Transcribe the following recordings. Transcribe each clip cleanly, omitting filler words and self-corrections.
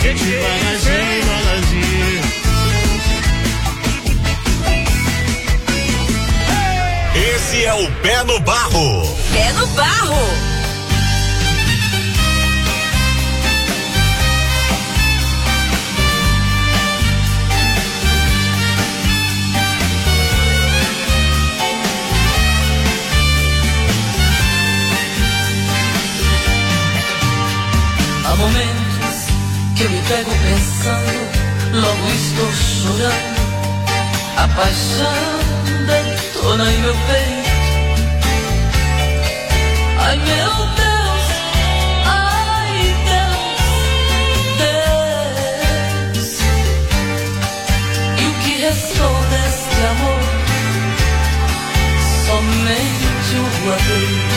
Devagarzinho. Esse é o Pé no Barro. Pé no Barro. Há momentos que eu me pego pensando, logo estou chorando. A paixão detona em meu peito. Ai meu Deus, ai Deus, Deus. E o que restou deste amor? Somente o adeus.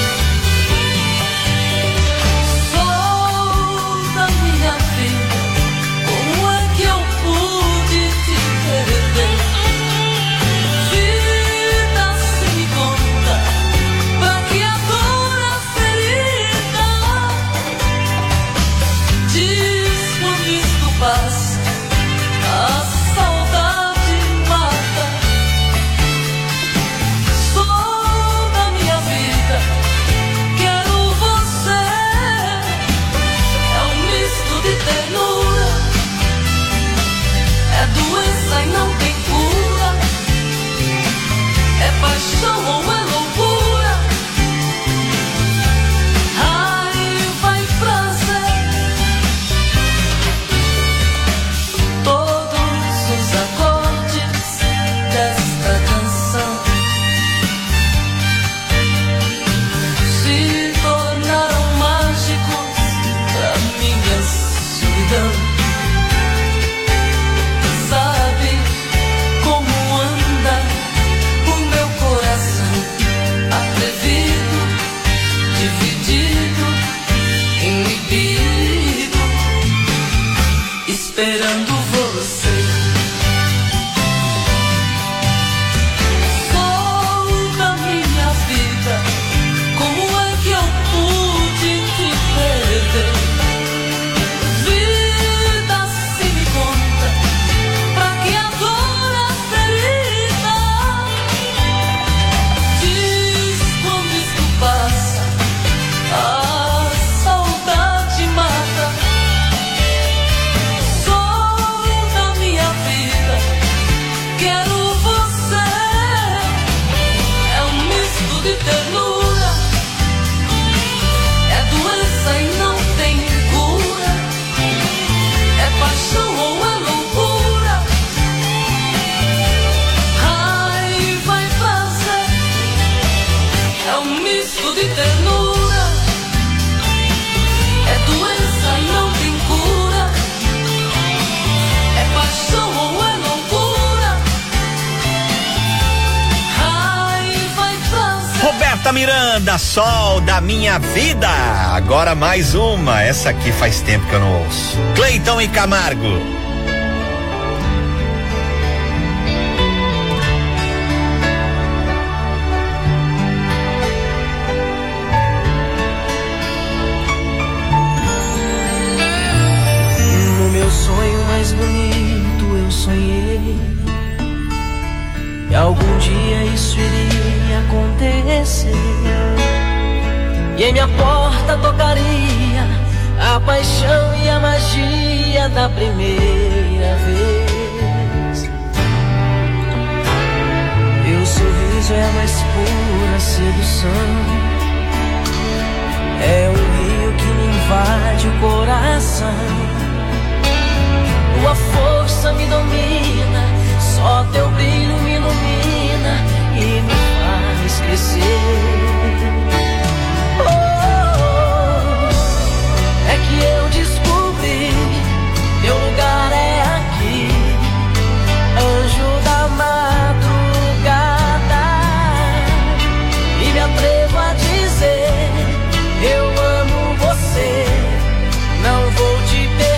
Miranda, Sol da Minha Vida. Agora mais uma, essa aqui faz tempo que eu não ouço. Cleiton e Camargo. No meu sonho mais bonito eu sonhei que algum dia isso iria acontecer, e em minha porta tocaria a paixão e a magia da primeira vez. Teu sorriso é a mais pura sedução, é um rio que me invade o coração. Tua força me domina, só teu brilho me ilumina e me faz crescer. É que eu descobri, meu lugar é aqui, anjo da madrugada, e me atrevo a dizer, eu amo você, não vou te perder.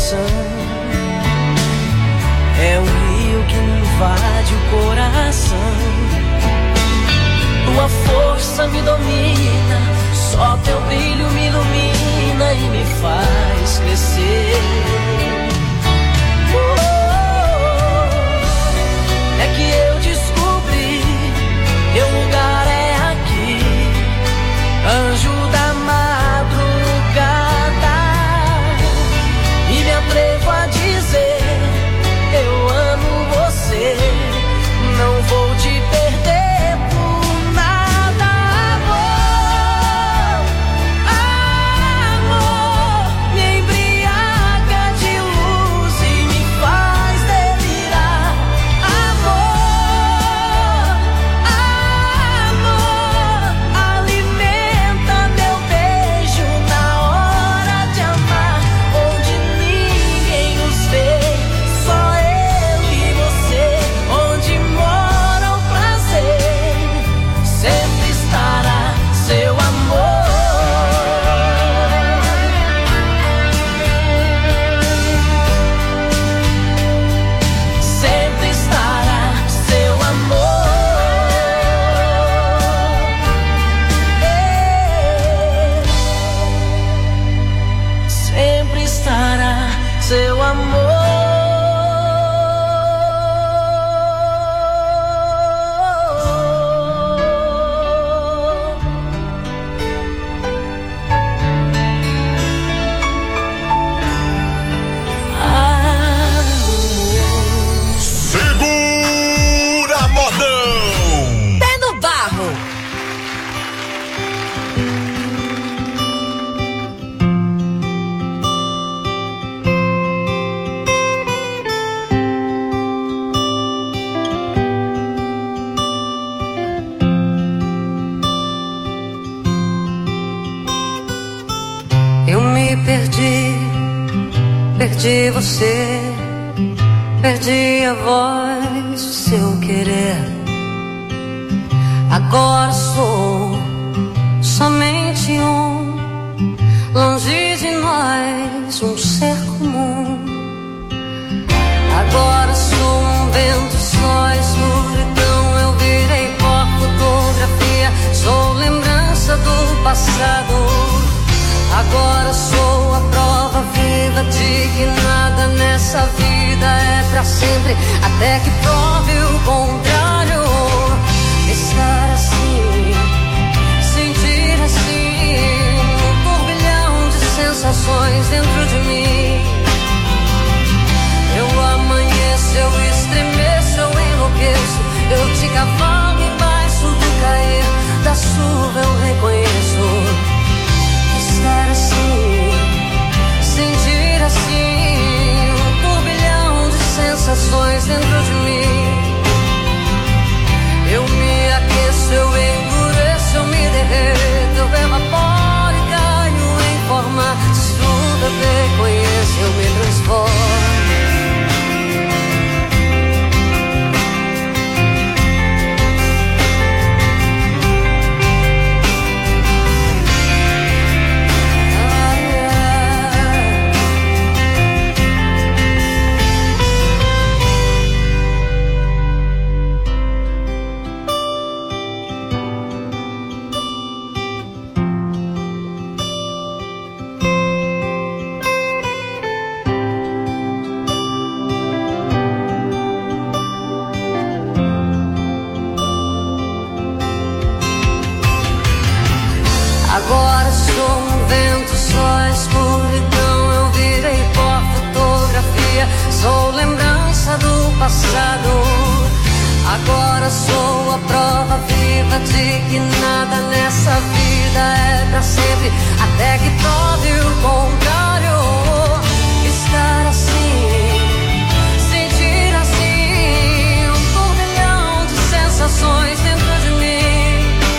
É um rio que me invade o coração. Tua força me domina, só teu brilho me ilumina e me faz crescer. É que eu descobri, meu lugar é aqui, anjo da madrugada, e me atrevo a dizer, eu amo você, não vou te perder por nada. Amor, me embriaga de luz e me faz delirar. Amor, alimenta meu beijo na hora de amar, onde ninguém nos vê, só eu e você, onde mora o prazer, sempre estará seu amor. Sempre estará seu amor. Sempre estará seu amor. Segura, modão! Pé no barro. Eu me perdi você, perdi a voz do seu querer. Agora sou somente longe de nós, um ser comum. Agora sou vento, só escuridão. Eu virei pó, fotografia, sou lembrança do passado. Agora sou a prova viva de que nada nessa vida é pra sempre, até que prove o contrário. Estar assim, sentir assim, um turbilhão de sensações dentro de mim. Eu amanheço, eu estremeço, eu enlouqueço, eu te cavalo embaixo do cair da chuva, eu reconheço. Estar assim, sentir assim, um turbilhão de sensações dentro de mim. Eu me aqueço, eu endureço, eu me derreto, eu evaporo e caio em forma de chuva. Eu reconheço, eu me transformo. Agora sou um vento, só escuridão. Eu virei pó, fotografia, sou lembrança do passado. Agora sou a prova viva de que nada nessa vida é pra sempre, até que prove o contrário. Estar assim, sentir assim, um turbilhão de sensações dentro de mim.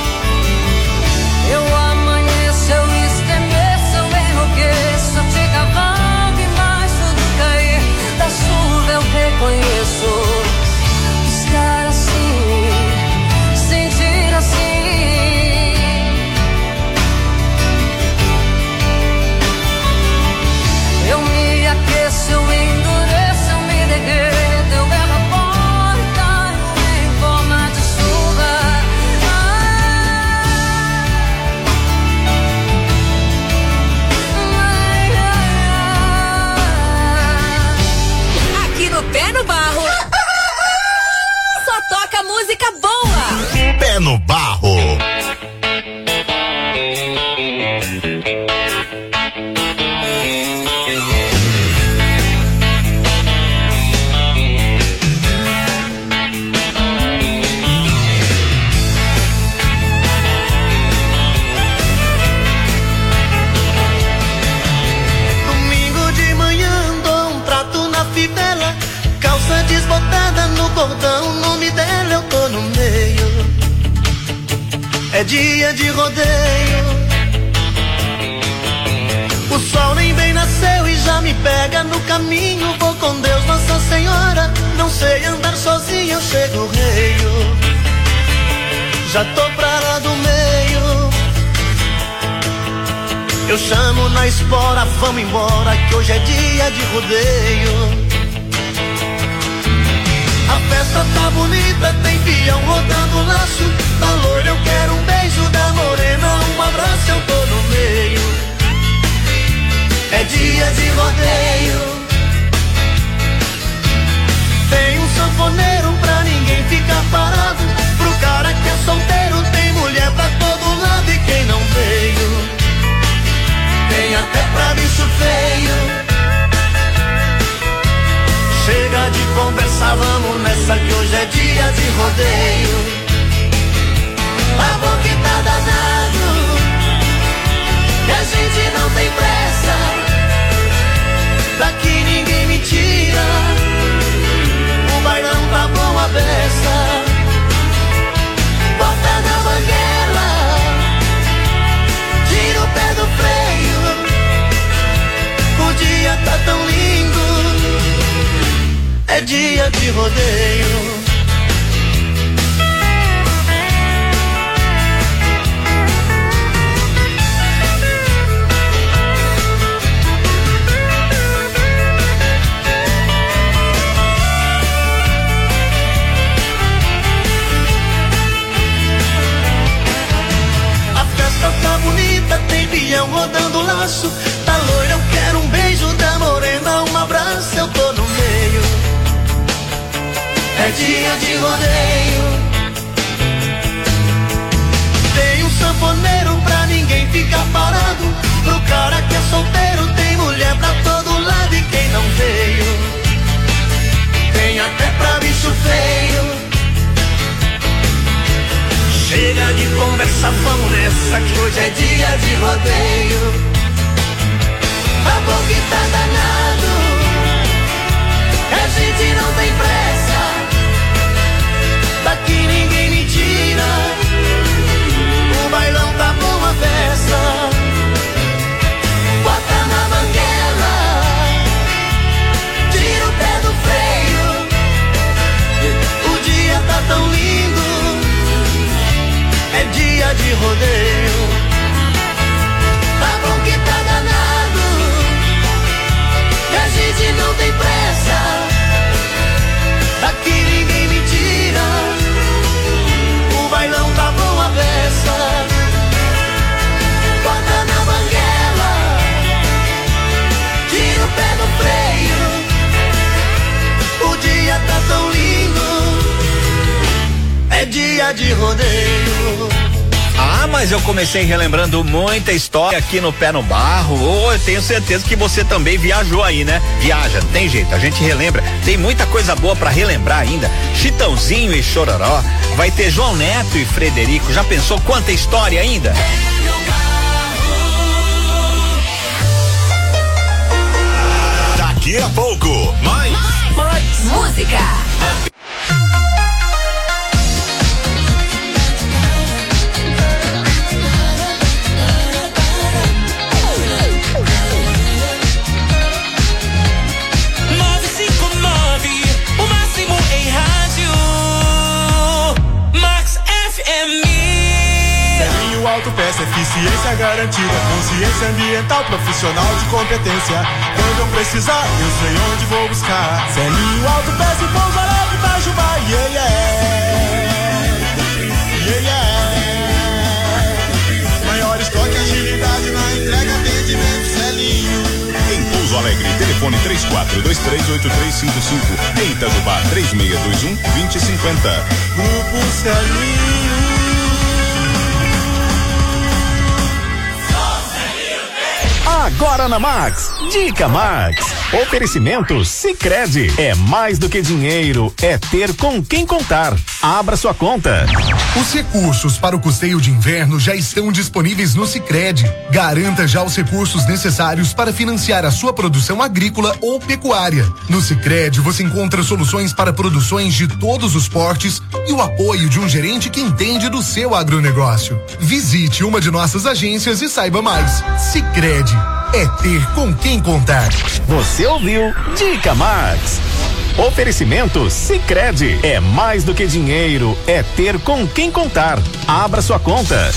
Eu amanheço, eu estremeço, eu enlouqueço, eu te cavalo embaixo do cair da chuva. Eu reconheço. Estar assim, sentir assim. cordão, o nome dela eu tô no meio. É dia de rodeio. O sol nem bem nasceu e já me pega no caminho. Vou com Deus, Nossa Senhora. Não sei andar sozinho, eu chego reio. Já tô pra lá do meio. Eu chamo na espora, vamos embora, que hoje é dia de rodeio. A festa tá bonita, tem peão rodando laço. Da loira eu quero um beijo, da morena um abraço, eu tô no meio. É dia de rodeio. Tem um sanfoneiro pra ninguém ficar parado. Pro cara que é solteiro tem mulher pra todo lado. E quem não veio tem até pra bicho feio. Chega de conversar, vamos nessa que hoje é dia de rodeio. A boca tá danado, e a gente não tem pressa. Daqui ninguém me tira, o bailão tá bom a beça. Bota na banguela, tira o pé do freio. O dia tá tão lindo, é dia de rodeio. A festa tá bonita, tem peão rodando laço. Da loira eu quero um beijo, da morena um abraço, eu tô no meio. É dia de rodeio. Tem um sanfoneiro pra ninguém ficar parado. Pro cara que é solteiro tem mulher pra todo lado. E quem não veio tem até pra bicho feio. Chega de conversa, vamos nessa que hoje é dia de rodeio. A boca tá danado, a gente não tem pressa. Daqui ninguém me tira, o bailão tá bom a festa. Bota na banguela, tira o pé do freio. O dia tá tão lindo, é dia de rodeio. Tá bom que tá danado, e a gente não tem pressa. Daqui ninguém me tira, o bailão tá bom a beça. Bota na banguela, tira o pé do freio. O dia tá tão lindo, é dia de rodeio. Ah, mas eu comecei relembrando muita história aqui no Pé no Barro. Oh, eu tenho certeza que você também viajou aí, né? Viaja, não tem jeito, a gente relembra. Tem muita coisa boa pra relembrar ainda. Chitãozinho e Chororó, vai ter João Neto e Frederico. Já pensou quanta história ainda? Daqui a pouco, mais música. Autopeça, eficiência garantida, consciência ambiental, profissional de competência. Quando eu precisar, eu sei onde vou buscar. Celinho Autopeça e Pouso Alegre, Itajubá, yeah, yeah. Yeah, yeah. Maior estoque, agilidade na entrega, atendimento, Celinho. Em Pouso Alegre, telefone 34238355. Em Itajubá, 3621-2050. Grupo Celinho. Agora na Max, Dica Max. Oferecimento Sicredi. É mais do que dinheiro, é ter com quem contar. Abra sua conta. Os recursos para o custeio de inverno já estão disponíveis no Sicredi. Garanta já os recursos necessários para financiar a sua produção agrícola ou pecuária. No Sicredi você encontra soluções para produções de todos os portes e o apoio de um gerente que entende do seu agronegócio. Visite uma de nossas agências e saiba mais. Sicredi, é ter com quem contar. Você ouviu Dica Max. Oferecimento Sicredi. É mais do que dinheiro, é ter com quem contar. Abra sua conta.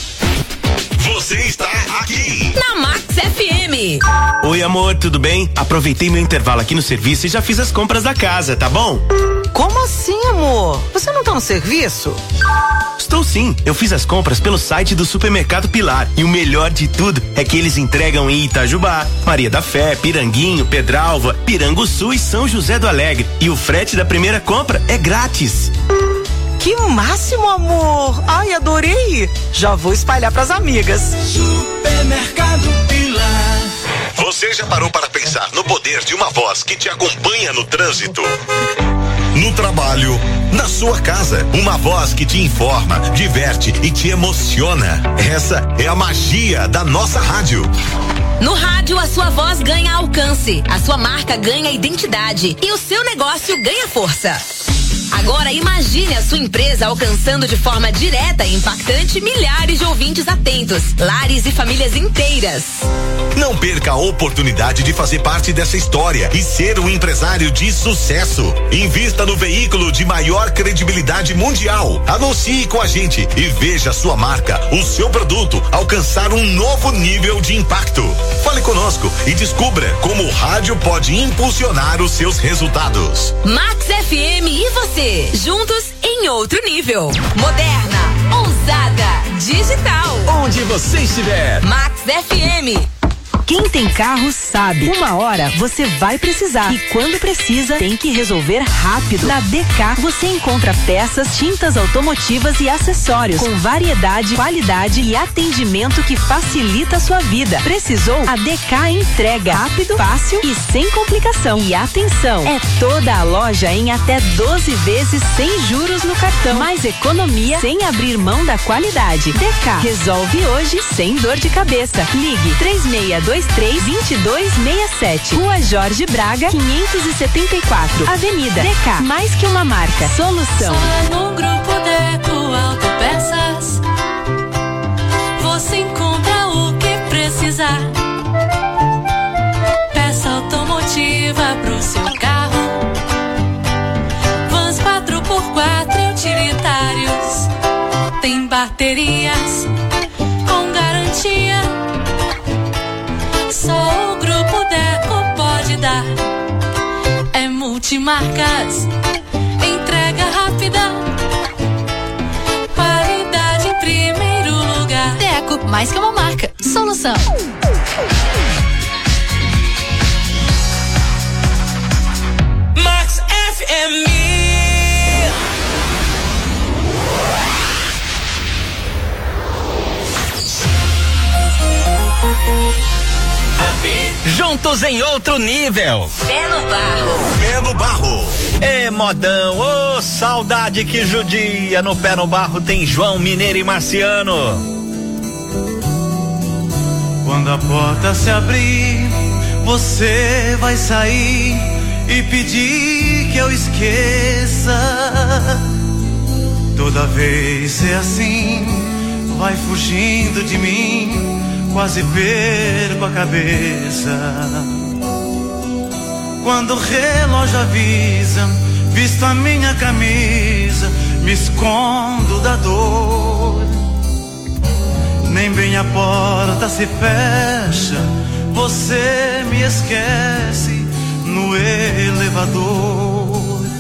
Você está aqui na Max FM. Oi, amor, tudo bem? Aproveitei meu intervalo aqui no serviço e já fiz as compras da casa, tá bom? Como assim, amor? Você não tá no serviço? Estou sim, eu fiz as compras pelo site do Supermercado Pilar e o melhor de tudo é que eles entregam em Itajubá, Maria da Fé, Piranguinho, Pedralva, Piranguçu e São José do Alegre. E o frete da primeira compra é grátis. Que máximo, amor! Ai, adorei! Já vou espalhar pras amigas. Supermercado Pilar. Você já parou para pensar no poder de uma voz que te acompanha no trânsito? No trabalho, na sua casa, uma voz que te informa, diverte e te emociona. Essa é a magia da nossa rádio. No rádio, a sua voz ganha alcance, a sua marca ganha identidade e o seu negócio ganha força. Agora imagine a sua empresa alcançando de forma direta e impactante milhares de ouvintes atentos, lares e famílias inteiras. Não perca a oportunidade de fazer parte dessa história e ser um empresário de sucesso. Invista no veículo de maior credibilidade mundial. Anuncie com a gente e veja a sua marca, o seu produto alcançar um novo nível de impacto. Fale conosco e descubra como o rádio pode impulsionar os seus resultados. Max FM e você, juntos em outro nível. Moderna, ousada, digital. Onde você estiver. Max FM. Quem tem carro sabe, uma hora você vai precisar e quando precisa tem que resolver rápido. Na DK você encontra peças, tintas automotivas e acessórios com variedade, qualidade e atendimento que facilita a sua vida. Precisou? A DK entrega rápido, fácil e sem complicação. E atenção, é toda a loja em até 12 vezes sem juros no cartão. Mais economia sem abrir mão da qualidade. DK resolve hoje sem dor de cabeça. Ligue 3623-2267. Rua Jorge Braga, 574. Avenida DK. Mais que uma marca. Solução. Só no Grupo Deco Autopeças você encontra o que precisar. Peça automotiva pro seu carro. Vans 4x4 e utilitários. Tem baterias com garantia. Só o Grupo Deco pode dar. É multimarcas, entrega rápida, qualidade em primeiro lugar. Deco, mais que uma marca. Solução. Max FM. Juntos em outro nível. Pé no barro. Pé no barro. Ê, modão, ô, saudade que judia. No Pé no Barro tem João Mineiro e Marciano. Quando a porta se abrir, você vai sair e pedir que eu esqueça. Toda vez é assim, vai fugindo de mim, quase perco a cabeça. Quando o relógio avisa, visto a minha camisa, me escondo da dor. Nem bem a porta se fecha, você me esquece no elevador.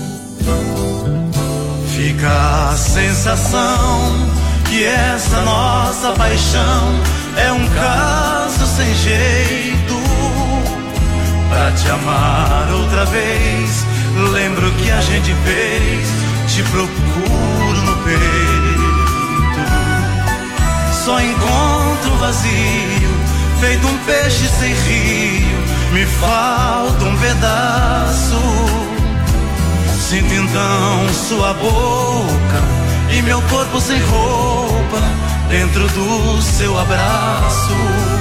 Fica a sensação que essa nossa paixão é um caso sem jeito. Pra te amar outra vez, lembro que a gente fez, te procuro no peito. Só encontro vazio, feito um peixe sem rio, me falta um pedaço. Sinto então sua boca e meu corpo sem roupa dentro do seu abraço.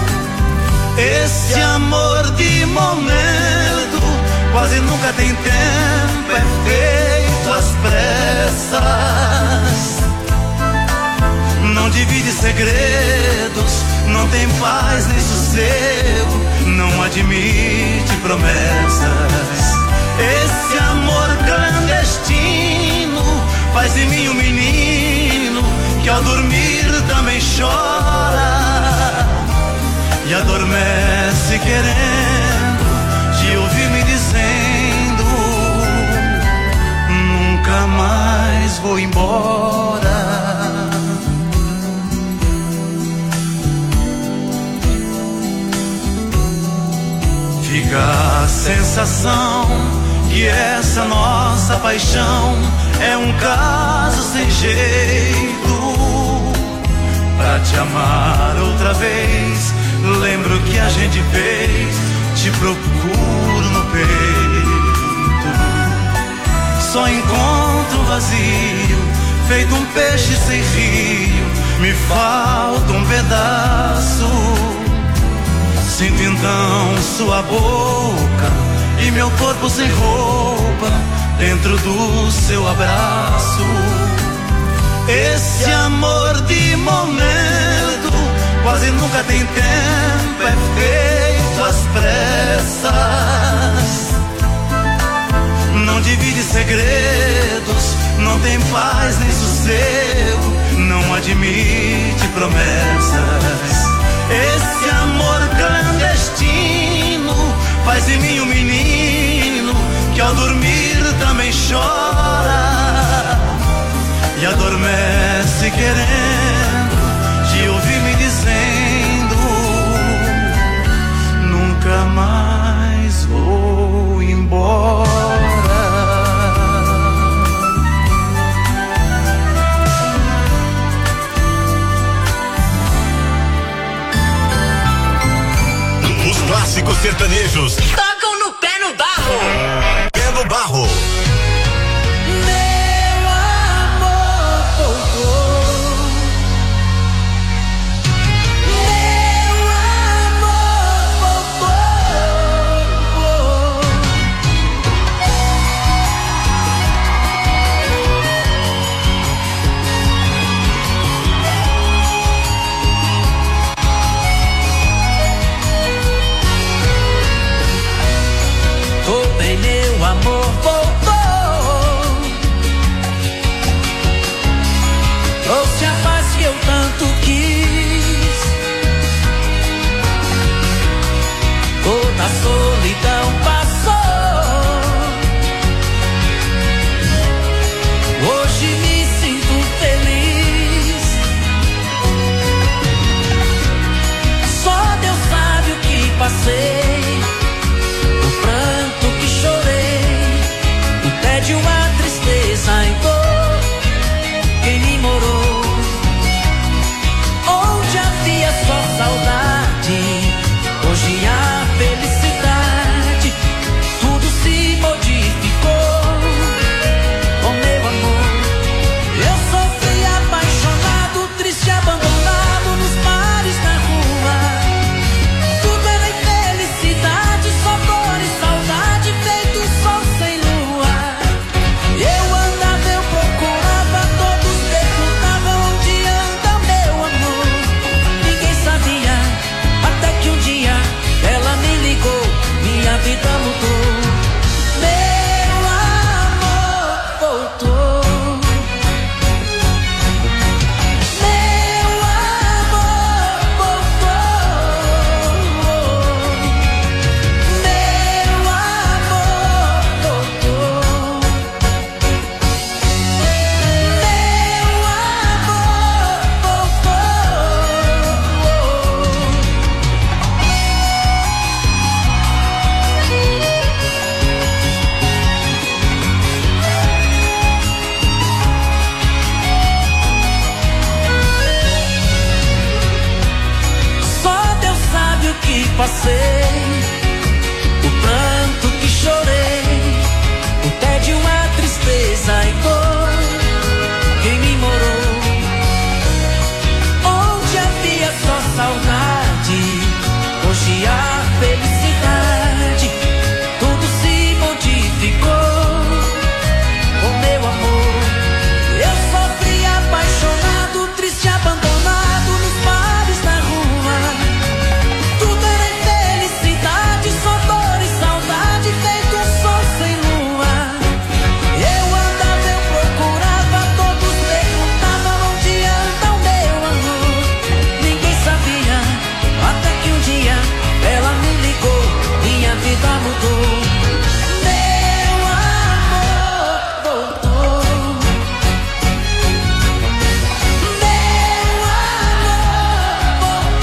Esse amor de momento quase nunca tem tempo, é feito às pressas. Não divide segredos, não tem paz nem sossego, não admite promessas. Esse amor clandestino faz de mim um menino que ao dormir também chora e adormece querendo te ouvir me dizendo: nunca mais vou embora. Fica a sensação que essa nossa paixão é um caso sem jeito. Pra te amar outra vez, lembro que a gente fez, te procuro no peito. Só encontro vazio, feito um peixe sem rio, me falta um pedaço. Sinto então sua boca e meu corpo sem roupa dentro do seu abraço. Esse amor de momento quase nunca tem tempo, é feito às pressas. Não divide segredos, não tem paz nem sossego, não admite promessas. Esse amor clandestino faz de mim um menino que ao dormir também chora e adormece querendo te ouvir me dizendo: nunca mais vou embora. Clássicos sertanejos tocam no Pé no Barro. Pé no Barro. Meu amor voltou. Meu amor voltou. Meu amor voltou, trouxe a paz que eu tanto quis, toda a solidão passou, hoje me sinto feliz, só Deus sabe o que passei. De uma tristeza em dor, quem me morou, onde havia só saudade, hoje há felicidade, mudou. Meu amor voltou. Meu amor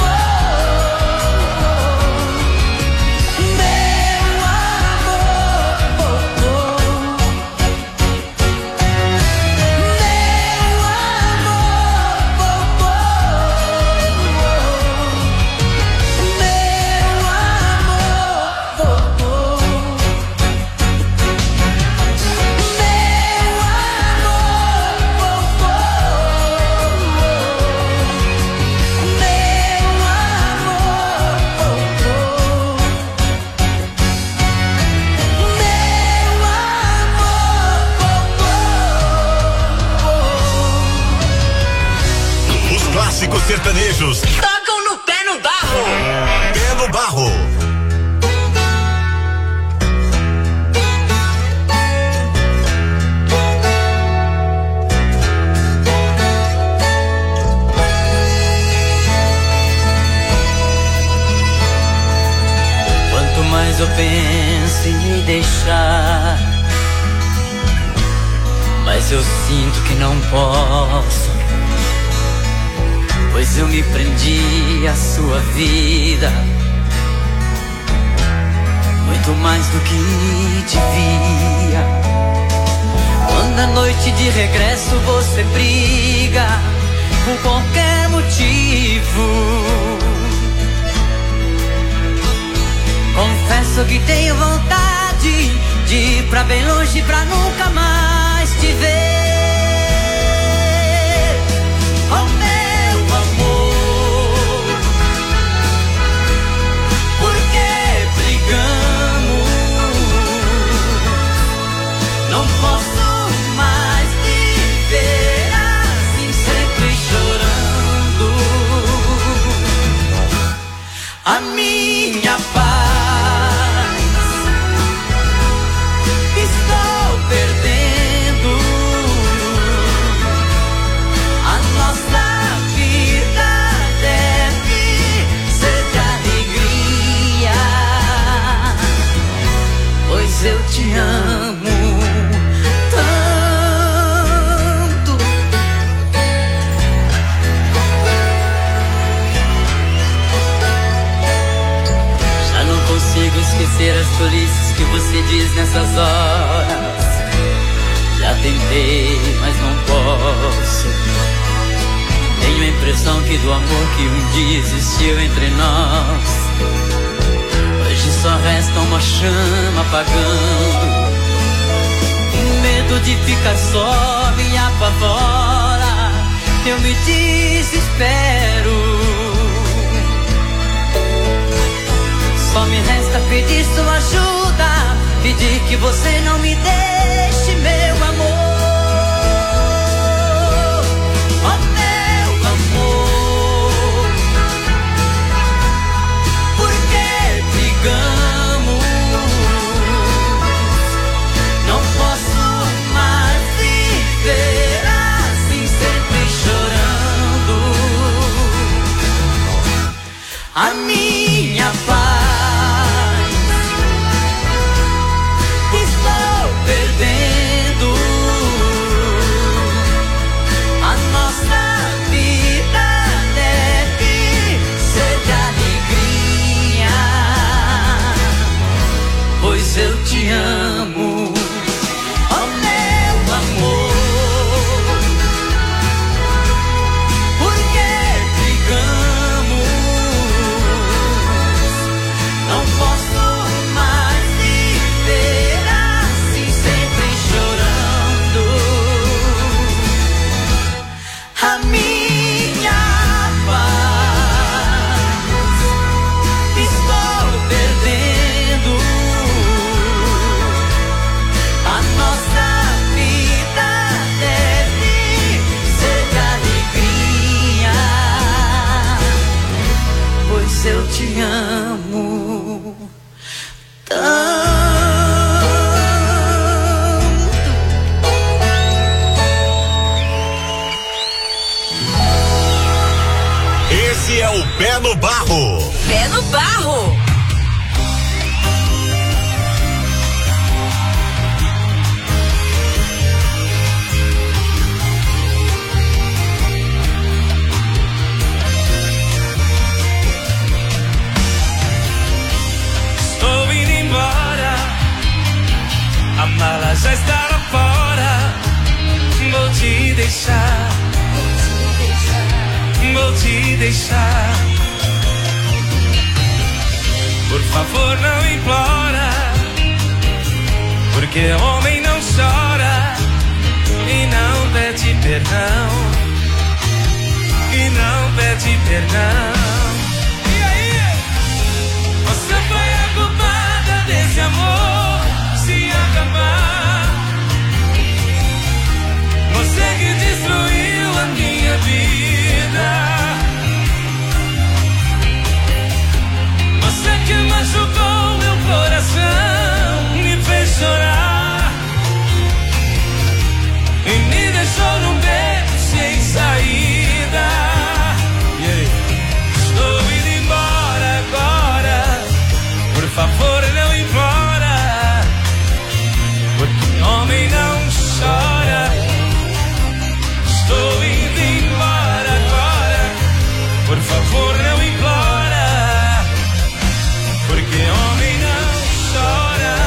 voltou. Meu amor voltou. Os clássicos sertanejos. Tocam no Pé no Barro. Pé no Barro. Quanto mais eu penso em me deixar, mas eu sinto que não posso, pois eu me prendi à sua vida, muito mais do que devia. Quando à noite de regresso você briga por qualquer motivo, confesso que tenho vontade de ir pra bem longe pra nunca mais te ver. Oh meu amor, por que brigamos? Não posso mais viver assim, sempre chorando. A minha paz estou perdendo. A nossa vida deve ser de alegria, pois eu te amo tanto. Já não consigo esquecer as tolices que você diz nessas horas. Já tentei, mas não posso. Tenho a impressão que do amor que um dia existiu entre nós, hoje só resta uma chama apagando. O medo de ficar só me apavora, eu me desespero. Só me resta pedir sua ajuda, pedir que você não me deixe, meu amor. Oh meu amor, por que brigamos? Não posso mais viver assim, sempre chorando. A minha paz estou perdendo. A nossa vida deve ser de alegria, pois eu te amo. Oh meu amor, por que brigamos? Não posso mais viver assim, sempre chorando. A minha paz estou perdendo. mala já está lá fora. Vou te deixar. Vou te deixar. Por favor, não implora, porque homem não chora e não pede perdão. E não pede perdão. E aí? Você foi a culpada desse amor se acabar. Você que destruiu a minha vida. Você que machucou meu coração, me fez chorar e me deixou num beco sem saída. Estou indo embora agora. Por favor, não implora, porque homem não chora. Estou indo embora agora. Por favor, não implora, porque homem não chora.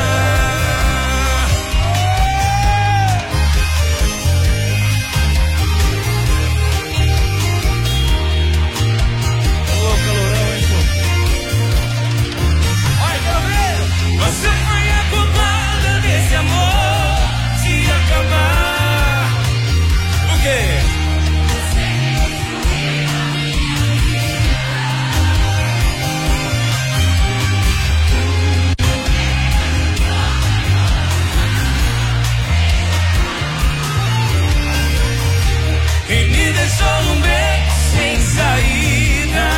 Ô, calorão, hein, pô? Olha, quero ver. Você foi a culpada desse amor se acabar. O quê? E me deixou num beco sem saída.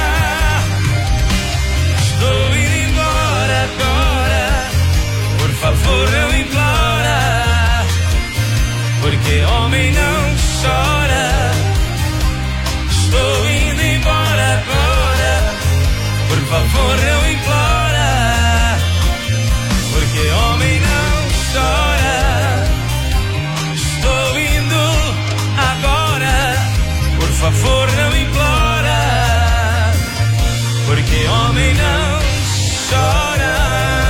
Estou indo embora agora. Por favor, não implora, porque homem não chora. Estou indo embora agora. Por favor, não implora, porque homem não chora. Estou indo agora. Por favor, não implora, porque homem não chora.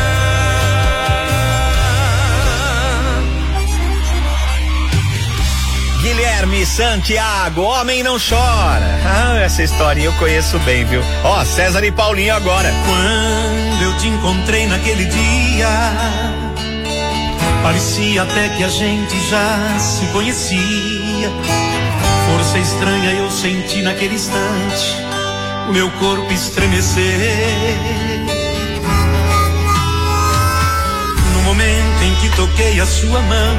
Guilherme Santiago, homem não chora. Ah, essa historinha eu conheço bem, viu? Ó, César e Paulinho agora. Quando eu te encontrei naquele dia, parecia até que a gente já se conhecia. Força estranha eu senti naquele instante, meu corpo estremecer. No momento em que toquei a sua mão,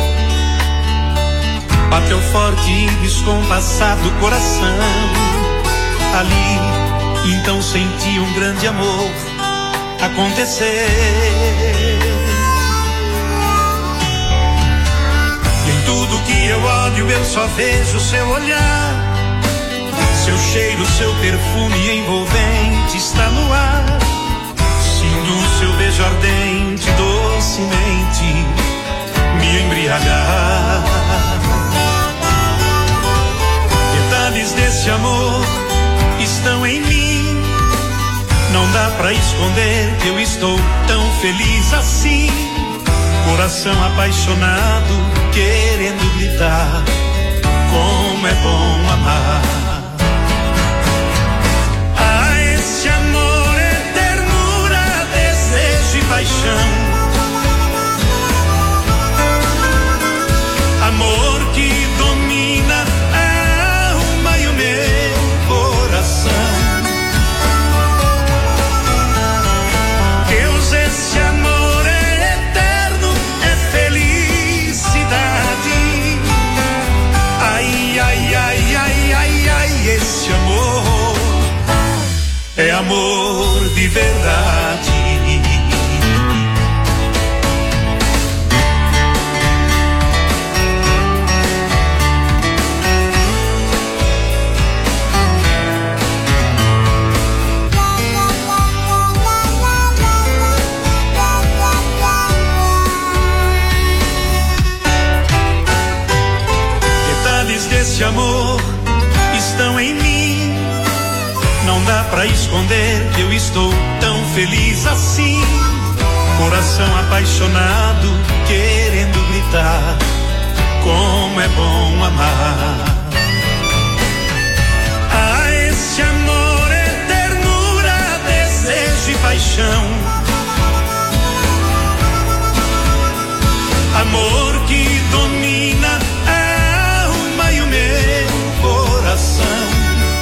bateu forte e descompassado o coração. Ali, então senti um grande amor acontecer. E em tudo que eu olho eu só vejo seu olhar, seu cheiro, seu perfume envolvente está no ar. Sinto o seu beijo ardente, docemente me embriagar. Detalhes desse amor estão em mim, não dá pra esconder que eu estou tão feliz assim. Coração apaixonado, querendo gritar, como é bom amar. Ah, esse amor é ternura, desejo e paixão. Amor que domina a alma e o meu coração. Deus, esse amor é eterno, é felicidade. Ai, ai, ai, ai, ai, ai, esse amor é amor de verdade. Esse amor estão em mim, não dá pra esconder que eu estou tão feliz assim. Coração apaixonado, querendo gritar como é bom amar. Ah, esse amor é ternura, desejo e paixão, amor que domina a alma e o meu coração.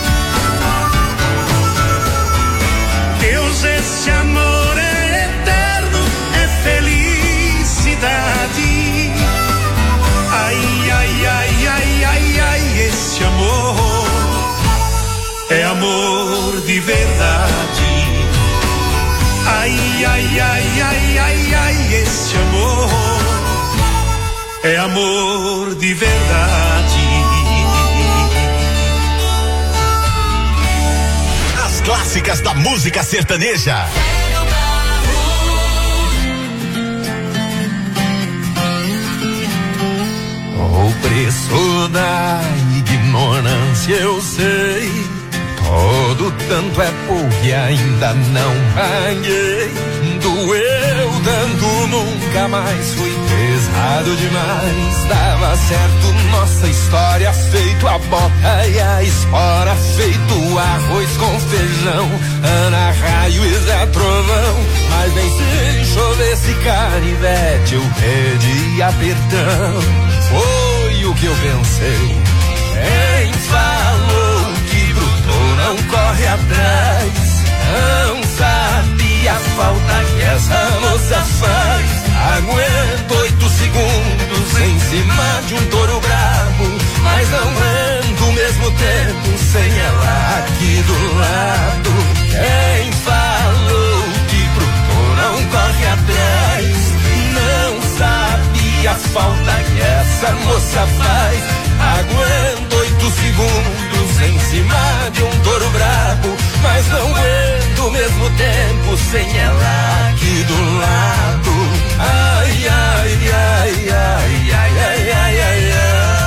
Deus, esse amor é eterno, é felicidade. Ai, ai, ai, ai, ai, ai, esse amor é amor de verdade. Ai, ai, ai, ai, ai, ai, esse amor é amor de verdade. As clássicas da música sertaneja. O preço da ignorância eu sei. Todo tanto é pouco e ainda não paguei. Doeu tanto, nunca mais fui pesado demais. Dava certo nossa história, feito a bota e a espora, feito arroz com feijão, Ana Raio e Zé Trovão. Mas nem se chovesse canivete eu pedia perdão. Foi o que eu pensei. Quem falou que bruto não corre atrás, não sabe a falta que essa moça faz. Aguento 8 segundos em cima de um touro bravo, mas não aguento o mesmo tempo sem ela aqui do lado. Quem falou que bruto não corre atrás, não sabe a falta que essa moça faz. Aguento 8 segundos em cima de um touro brabo, mas não aguento o mesmo tempo sem ela aqui do lado. Ai, ai, ai, ai, ai, ai, ai, ai, ai.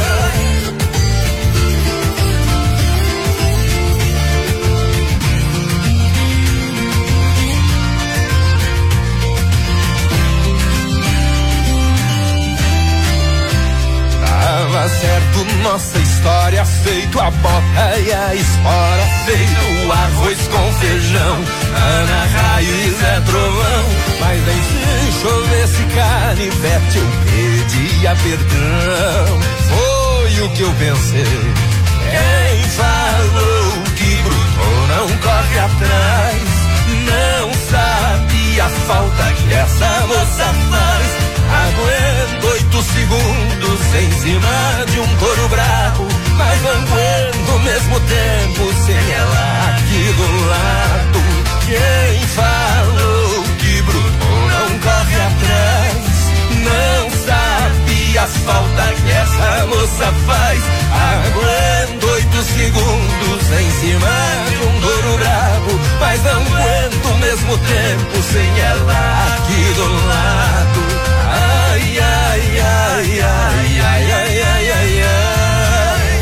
Tava certo nossa história, feito a bota e a espora, feito o arroz com feijão, Ana Raio e Zé Trovão. Mas nem se chovesse canivete eu pedia perdão. Foi o que eu pensei. Quem falou que bruto não corre atrás, não sabe a falta que essa moça faz. Aguento 8 segundos em cima de um touro bravo, mas não aguento ao mesmo tempo sem ela aqui do lado. Quem falou que bruto não corre atrás, não sabe a falta que essa moça faz. Aguento 8 segundos em cima de um touro bravo, mas não aguento ao mesmo tempo sem ela aqui do lado. Ai, ai, ai, ai, ai, ai, ai, ai, ai.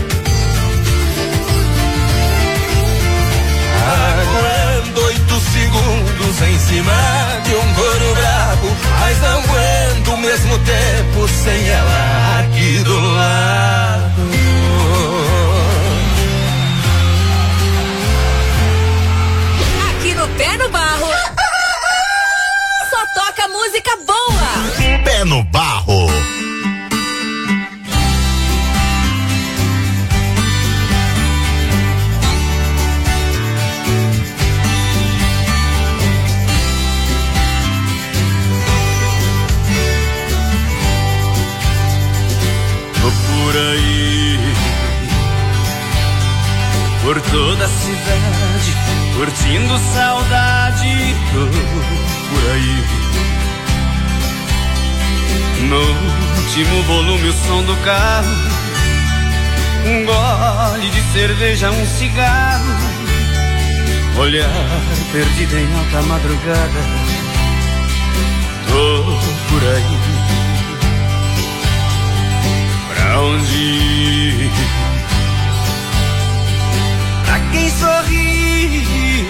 Aguento 8 segundos em cima de um touro bravo, mas não aguento ao mesmo tempo sem ela aqui do lado. Aqui no Pé no Barro só toca música boa. Pé no Barro. Tô por aí, por toda a cidade, curtindo saudade. Tô por aí, no último volume o som do carro, um gole de cerveja, um cigarro, olhar perdido em alta madrugada. Tô por aí, pra onde ir? Pra quem sorri,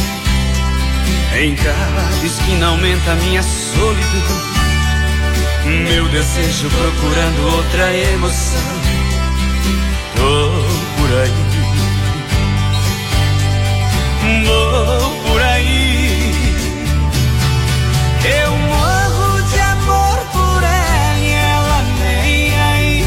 em cada esquina aumenta a minha solidão. meu desejo procurando outra emoção. Vou por aí, vou por aí. Eu morro de amor por ela e ela nem aí.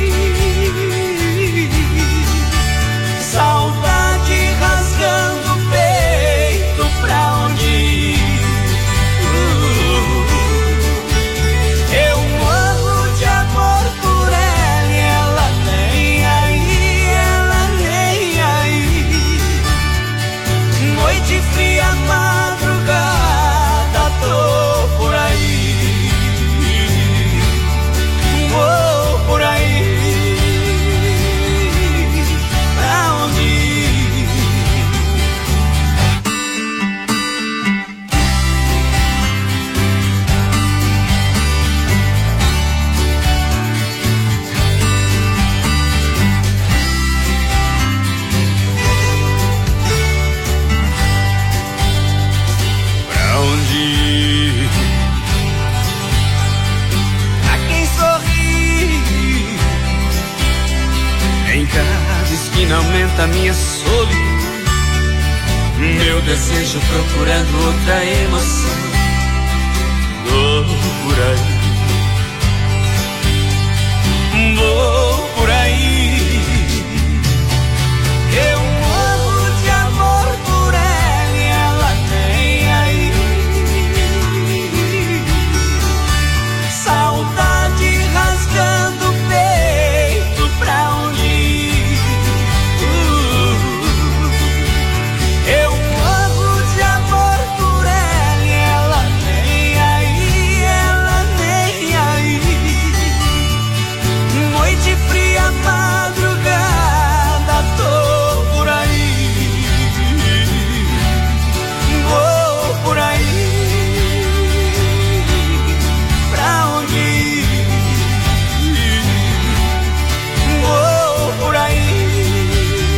Saudade rasgando o peito, pra onde ir? Eu morro de amor por ela e ela nem aí, ela nem aí. Noite fria, madrugada, tô por aí, vou por aí. Pra onde ir? Pra onde ir? A quem sorri? Em cada esquina aumenta minha solidão. Meu desejo procurando outra emoção. Vou por aí, vou por aí. Eu morro de amor por ela e ela nem aí. Saudade rasgando o peito, pra onde ir? Eu morro de amor por ela e ela nem aí, ela nem aí. Noite fria, madrugada, tô por aí, vou por aí. Pra onde ir? Vou por aí,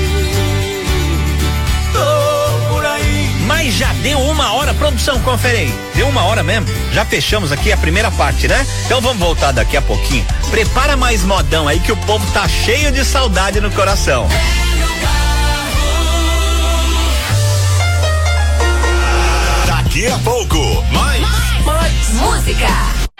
tô por aí. Mas já deu 1 hora, produção, confere aí. Deu 1 hora mesmo? Já fechamos aqui a primeira parte, né? Então vamos voltar daqui a pouquinho. Prepara mais modão aí que o povo tá cheio de saudade no coração. Daqui a pouco, mais Música.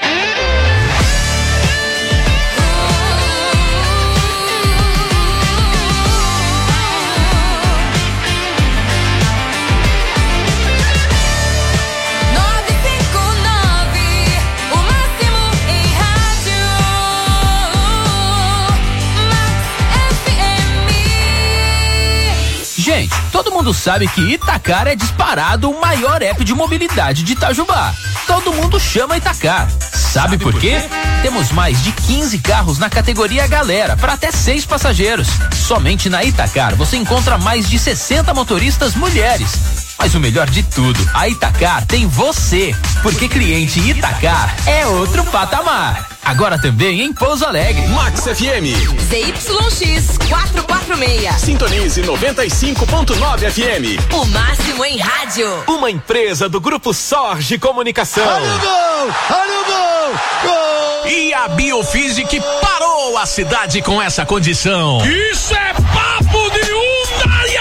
Gente, todo mundo sabe que Itacar é disparado o maior app de mobilidade de Itajubá. Todo mundo chama Itacar. Sabe por quê? Temos mais de 15 carros na categoria Galera, para até 6 passageiros. Somente na Itacar você encontra mais de 60 motoristas mulheres. Mas o melhor de tudo, a Itacar tem você, porque cliente Itacar é outro patamar. Agora também em Pouso Alegre. Max FM. ZYX 446. Sintonize 95.9 FM. O máximo em rádio. Uma empresa do Grupo Sorge Comunicação. Olha o gol! Olha o gol! Gol! E a Biofísica parou a cidade com essa condição. Isso é papo de Undaia!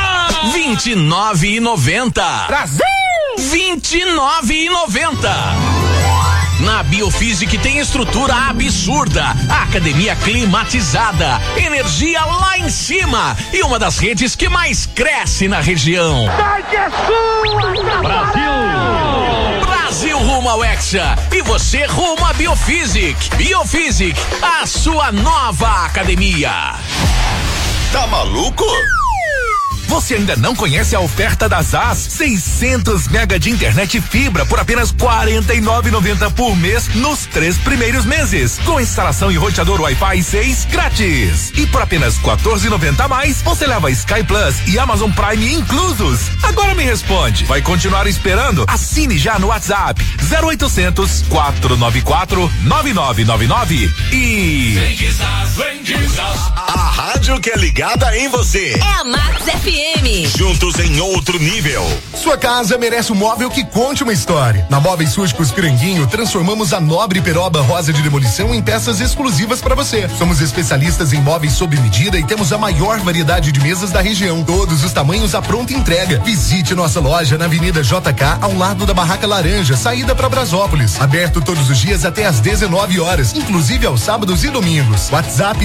29,90. Brasil! 29,90. Na Biofísica tem estrutura absurda, academia climatizada, energia lá em cima e uma das redes que mais cresce na região. Brasil rumo ao Hexa e você rumo a Biofísica. Biofísica, a sua nova academia. Tá maluco? Você ainda não conhece a oferta da SAS? 600 mega de internet fibra por apenas R$ 49,90 por mês nos 3 primeiros meses, com instalação e roteador Wi-Fi 6 grátis. E por apenas R$ 14,90 a mais, você leva Sky Plus e Amazon Prime inclusos. Agora me responde, vai continuar esperando? Assine já no WhatsApp 0800 494 9999 e a rádio que é ligada em você. É a Max FM. FM. Juntos em outro nível. Sua casa merece um móvel que conte uma história. Na Móveis Rústicos Piranguinho, transformamos a nobre peroba rosa de demolição em peças exclusivas para você. Somos especialistas em móveis sob medida e temos a maior variedade de mesas da região. Todos os tamanhos à pronta entrega. Visite nossa loja na Avenida JK, ao lado da Barraca Laranja, saída para Brasópolis. Aberto todos os dias até às 19 horas, inclusive aos sábados e domingos. WhatsApp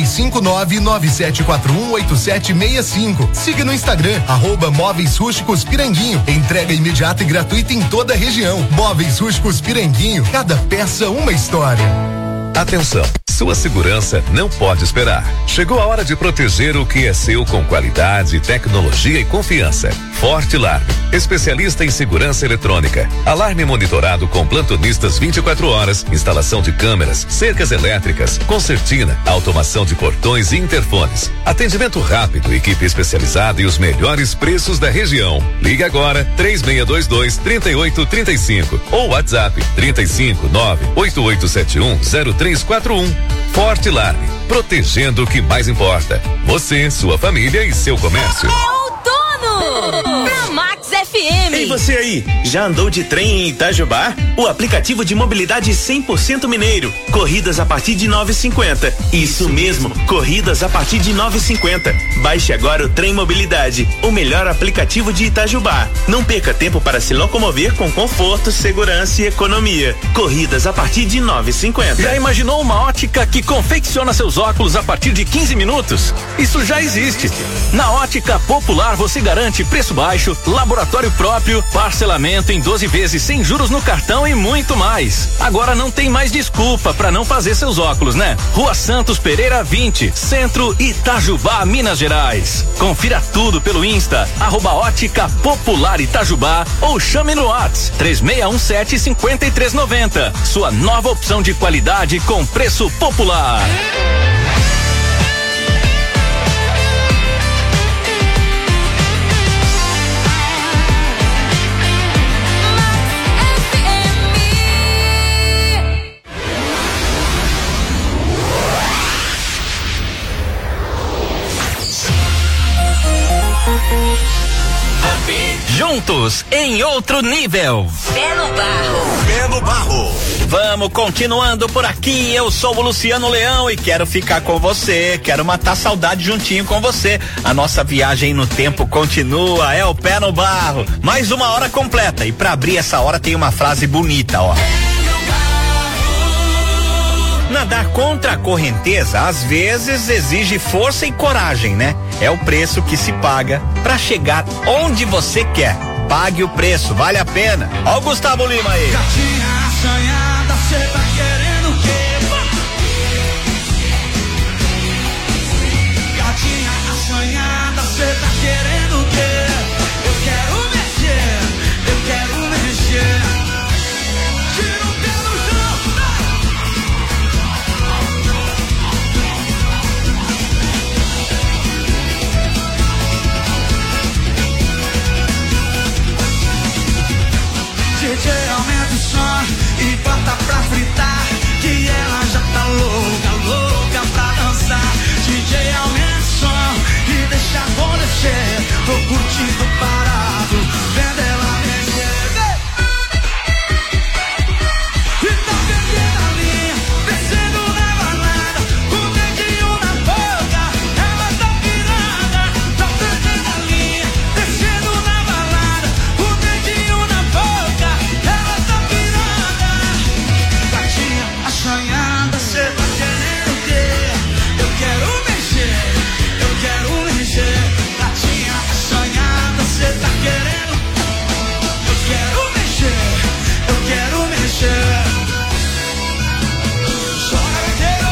35997418765. Siga no Instagram, @Móveis Rústicos Piranguinho. Entrega imediata e gratuita em toda a região. Móveis Rústicos Piranguinho, cada peça uma história. Atenção, sua segurança não pode esperar. Chegou a hora de proteger o que é seu com qualidade, tecnologia e confiança. Forte Alarme, especialista em segurança eletrônica. Alarme monitorado com plantonistas 24 horas, instalação de câmeras, cercas elétricas, concertina, automação de portões e interfones. Atendimento rápido, equipe especializada e os melhores preços da região. Ligue agora 3622-3835 ou WhatsApp 359-8871-0341. Forte Alarme, protegendo o que mais importa. Você, sua família e seu comércio. Na Max FM. Ei, você aí, já andou de trem em Itajubá? O aplicativo de mobilidade 100% mineiro. Corridas a partir de 9,50. Isso mesmo, corridas a partir de 9,50. Baixe agora o Trem Mobilidade, o melhor aplicativo de Itajubá. Não perca tempo para se locomover com conforto, segurança e economia. Corridas a partir de 9,50. Já imaginou uma ótica que confecciona seus óculos a partir de 15 minutos? Isso já existe. Na Ótica Popular você garante preço baixo, laboratório próprio, parcelamento em 12 vezes sem juros no cartão e muito mais. Agora não tem mais desculpa para não fazer seus óculos, né? Rua Santos Pereira 20, Centro, Itajubá, Minas Gerais. Confira tudo pelo Insta, @Ótica Popular Itajubá ou chame no WhatsApp 3617-5390. Sua nova opção de qualidade com preço popular. Juntos em outro nível. Pé no barro. Pé no barro. Vamos continuando por aqui. Eu sou o Luciano Leão e quero ficar com você. Quero matar saudade juntinho com você. A nossa viagem no tempo continua. É o Pé no Barro. Mais uma hora completa. E pra abrir essa hora tem uma frase bonita, ó. Nadar contra a correnteza às vezes exige força e coragem, né? É o preço que se paga pra chegar onde você quer. Pague o preço, vale a pena. Ó o Gustavo Lima aí. Gatinha assanhada, cê tá querendo o quê? Gatinha assanhada, cê tá querendo o quê? Eu quero mexer, eu quero mexer. Tira o pé no chão. DJ, aumenta o som e bota pra fritar, que ela já tá louca, louca pra dançar. DJ, aumenta o som e deixa acontecer, tô curtindo parado, vendo ela mexer. E tá perdendo a linha, descendo na balada, com o dedinho na boca, ela tá pirada. Tá perdendo a linha, descendo na balada, com o dedinho na boca, ela tá pirada. Gatinha assanhada, cê tá querendo o quê? Eu quero mexer, eu quero mexer. Gatinha assanhada, cê tá querendo? Eu quero mexer, eu quero mexer. Joga inteiro.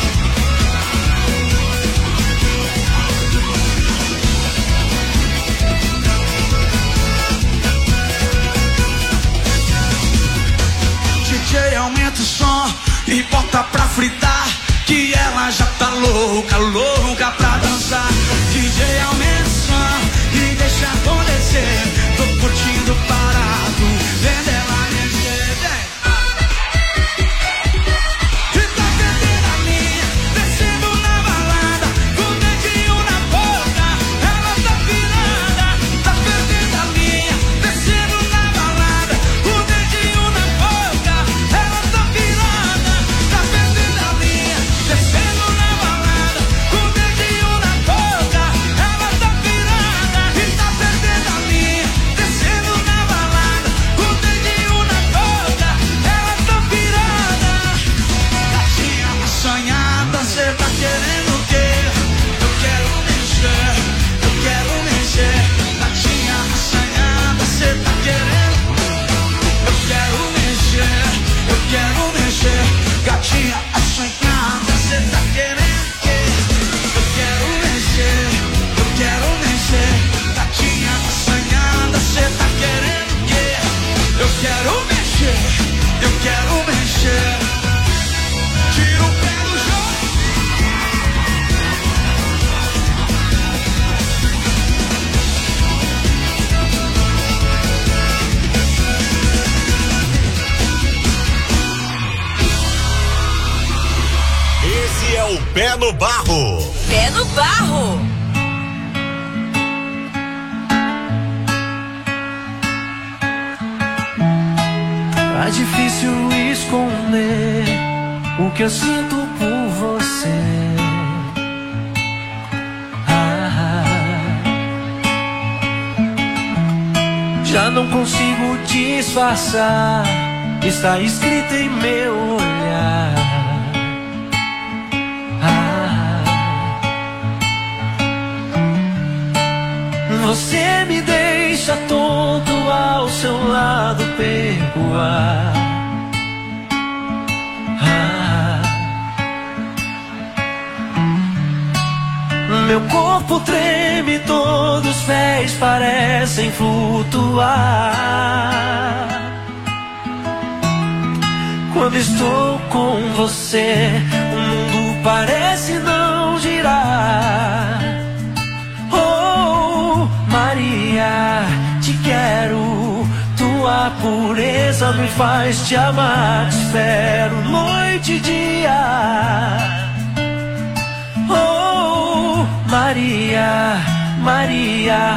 DJ, aumenta o som e bota pra fritar, que ela já tá louca, louca pra dançar. DJ, aumenta o som e deixa acontecer, tô curtindo parado, vendo ela mexer. E tá perdendo a linha, descendo na balada, com o dedinho na boca, ela tá virada. é o Pé no Barro. Pé no Barro. Tá difícil esconder o que eu sinto por você. Já não consigo disfarçar, está escrito em meu olhar. Você me deixa tonto ao seu lado, perco o ar. Meu corpo treme, todos os pés parecem flutuar. Quando estou com você, o mundo parece não girar. Oh, Maria, te quero. Tua pureza me faz te amar. Te espero noite e dia. Oh, Maria, Maria.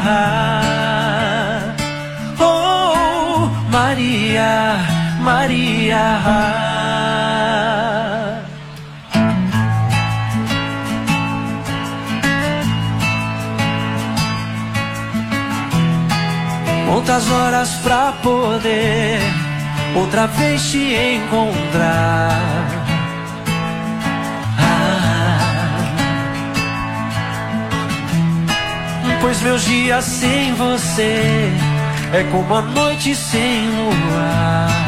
Oh, Maria, Maria. Quantas horas pra poder outra vez te encontrar? Pois meus dias sem você é como a noite sem luar.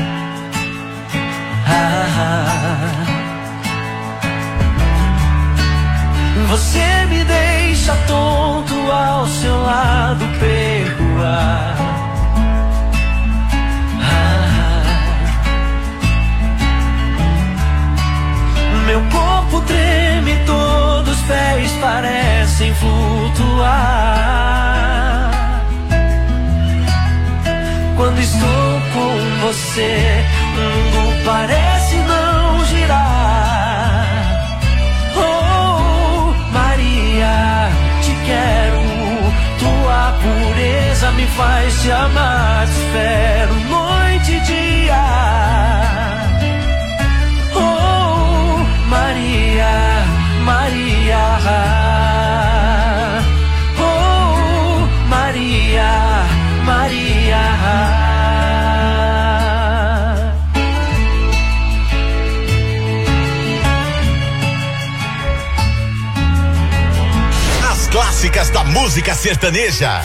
Você me deixa tonto ao seu lado, perco o ar. Meu corpo treme, todos os pés parecem flutuar. Quando estou com você, o mundo parece não girar. Oh, Maria, te quero. Tua pureza me faz te amar. Te espero noite e dia. Maria, Maria. Oh, Maria, Maria. As clássicas da música sertaneja.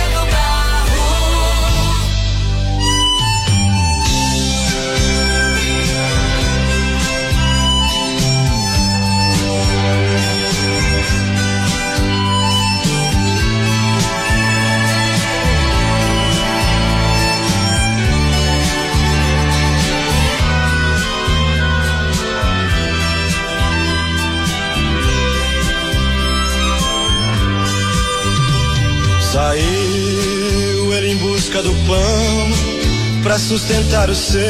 Saiu ele em busca do pão pra sustentar os seus,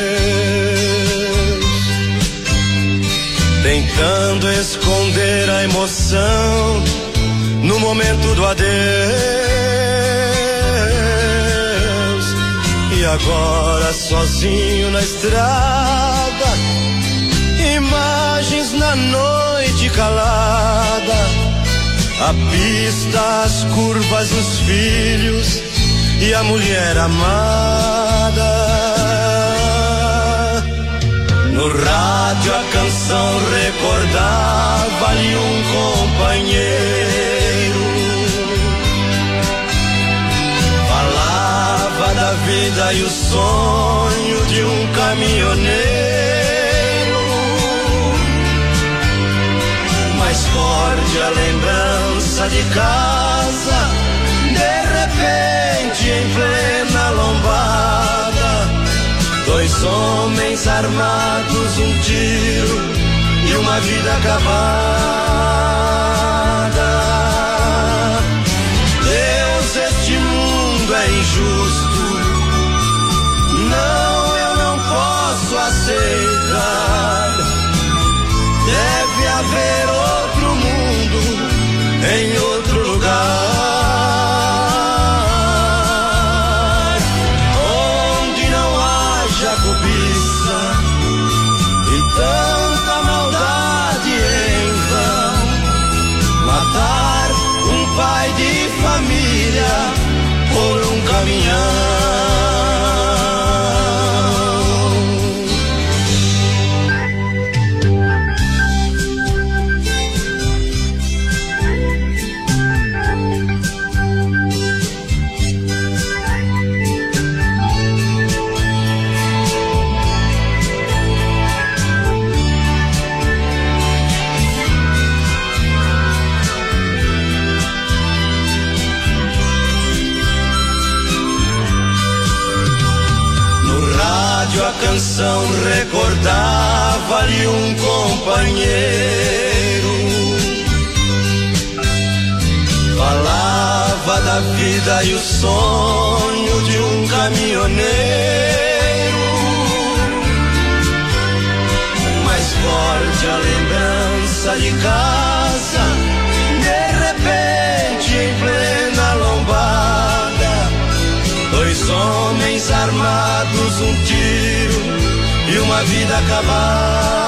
tentando esconder a emoção no momento do adeus. E agora sozinho na estrada, imagens na noite calada. A pista, as curvas, os filhos e a mulher amada. No rádio a canção recordava-lhe um companheiro. Falava da vida e o sonho de um caminhoneiro. Mais forte a lembrança de casa, de repente em plena lombada, dois homens armados, um tiro e uma vida acabada. Deus, este mundo é injusto, não, eu não posso aceitar. Deve haver outro mundo em outro lugar, onde não haja cobiça e tanta maldade em vão. Matar um pai de família por um caminhão. A canção recordava-lhe um companheiro, falava da vida e o sonho de um caminhoneiro. Mais forte a lembrança de casa, de repente em plena lombada, dois homens armados, um tiro e uma vida acabada.